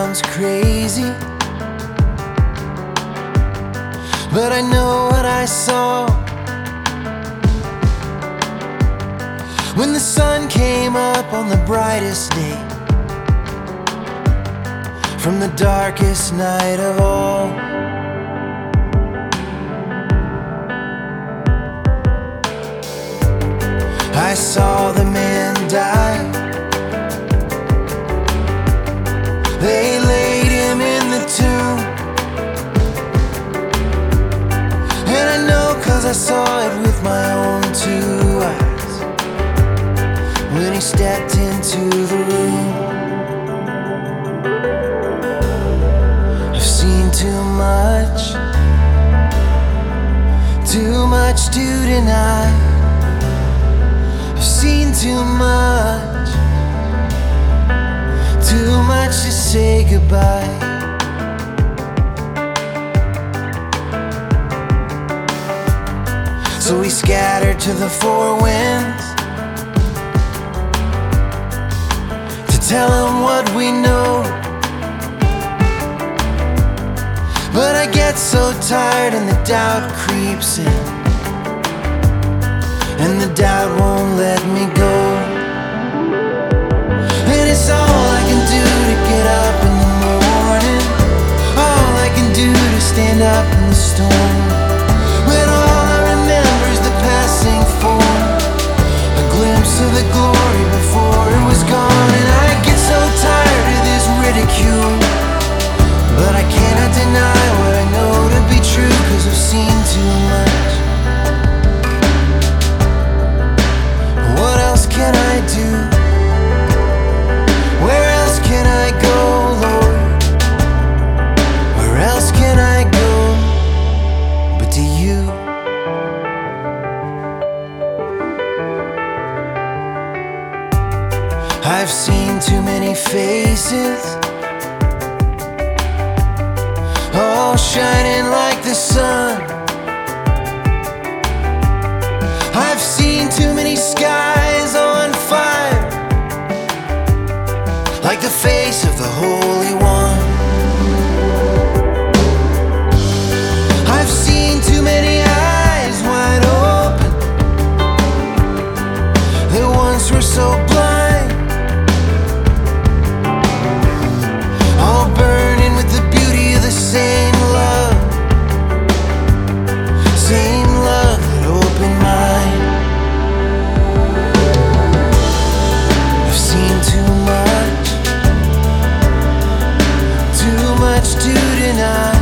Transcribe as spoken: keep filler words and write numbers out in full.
sounds crazy, but I know what I saw when the sun came up on the brightest day, from the darkest night of all. I saw the man die. They laid him in the tomb, and I know 'cause I saw it with my own two eyes when he stepped into the room. I've seen too much, too much to deny. I've seen too much, too much to say goodbye. So we scattered to the four winds to tell them what we know. But I get so tired and the doubt creeps in, and the doubt won't let me go. And it's all I can do to get up in the morning, all I can do to stand up in the storm, when all I remember is the passing form, a glimpse of the glory before it was gone. And I get so tired of this ridicule, but I cannot deny what I know to be true, 'cause I've seen too much. What else can I do? Where else can I go, Lord? Where else can I go but to you? I've seen too many faces, all shining like the sun. I've seen too many skies on fire, like the face of the Holy One. I've seen too many eyes wide open that once were so blind, all burning with the beauty of the same love, same love that opened mine. I've seen too much, too much to deny.